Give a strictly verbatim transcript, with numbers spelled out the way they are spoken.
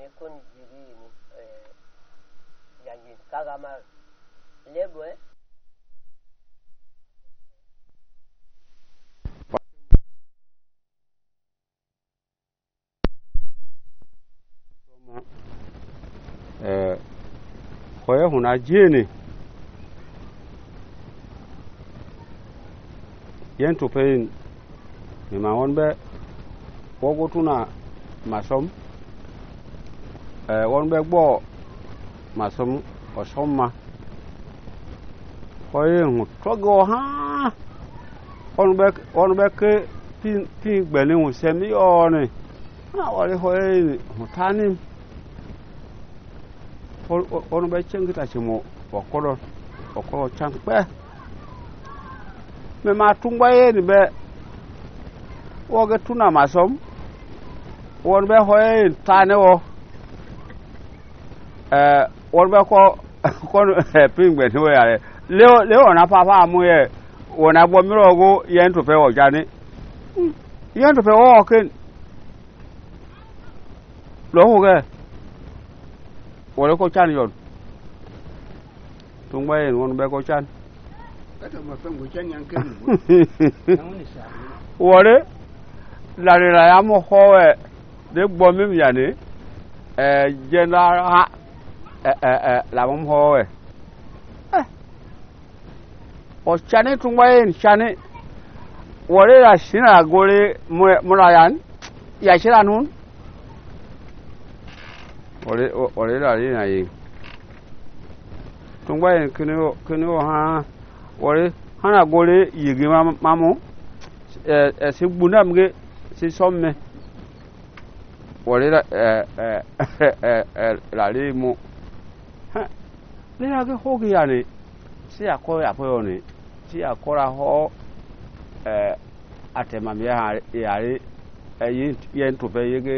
kon jiri ni eh yangi kaga ma lebo eh eh hoye huna jini yen to pain mi ma won be wogo tuna masom eh won be gbo masom osoma hoye hu togo ha won be won be ke pin pin gbele hu semi oni na wale hoye hu tani won be chengita chimo okoro okoro changpe me ma tungba ye ni be woge tuna masom won be hoye tane wo eh won be ko ko pingbe ni wo yare leo leo na papa amu ye wona gbo mirogo yen to pe o jani yen to pe o ken lo ho ge wole ko chan yon tungba ye won be ko chan wole la la ya mo howe de gbo mi yani eh general ha eh eh la mo howe eh o chane tungba ye chane wole la shina gore mura yan ya shira nun wole wole la ri na yi tungba ye kini kini ha wole hana gore yigi mamu eh eh si bunam ge si somme wole la eh eh eh la ri mu ha le la ge hogi yani si akọ ya po ni si akora ho eh atema mi ya yare eh yin to pe yege